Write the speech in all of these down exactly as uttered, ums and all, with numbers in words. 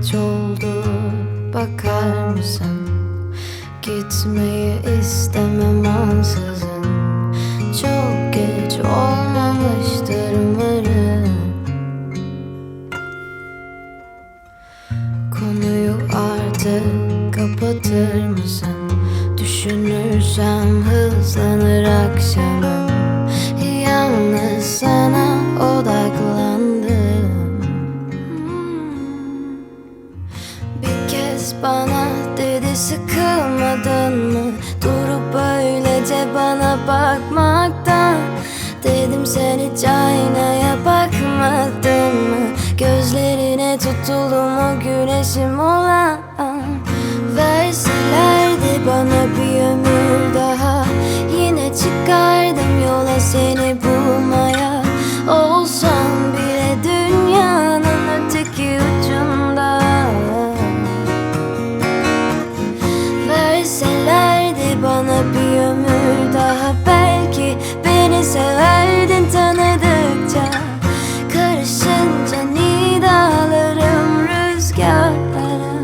geç oldu, bakar mısın? Gitmeyi istemem ansızın. Çok geç olmamıştır umarım. Konuyu artık kapatır mısın? Düşünürsem hızlanır akşamım. Yalnız sana odaklandım. Bir kez bana dedi sıkılmadın mı? Durup öylece bana bakmaktan. Dedim sen hiç aynaya bakmadın mı? Gözlerine tutulum o güneşim olan. Verselerdi bana bir ömür daha, yine çıkardım yola seni bulmaya. Olsam bile dünyanın öteki ucunda. Verselerdi bana bir ömür daha, belki beni severdin tanıdıkça. Karışınca nidalarım rüzgarlara.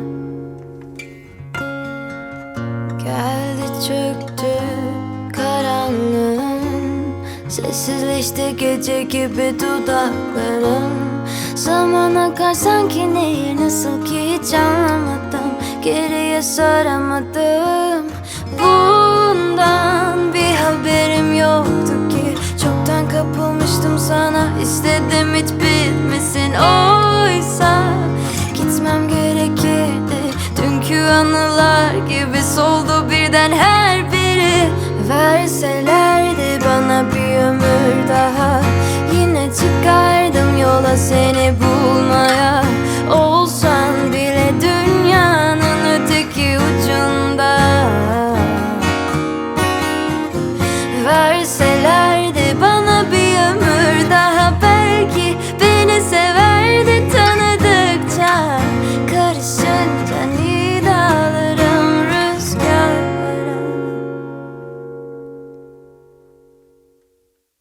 Geldi çöktü karanlığın, sessizleşti gece gibi dudaklarım. Zaman akar sanki nehir, nasıl ki hiç anlamadım. Geriye saramadım. Bundan bir haberim yoktu ki. Çoktan kapılmıştım sana, istedim hiç bitmesin. Oysa gitmem gerekirdi. Dünkü anılar gibi soldu birden her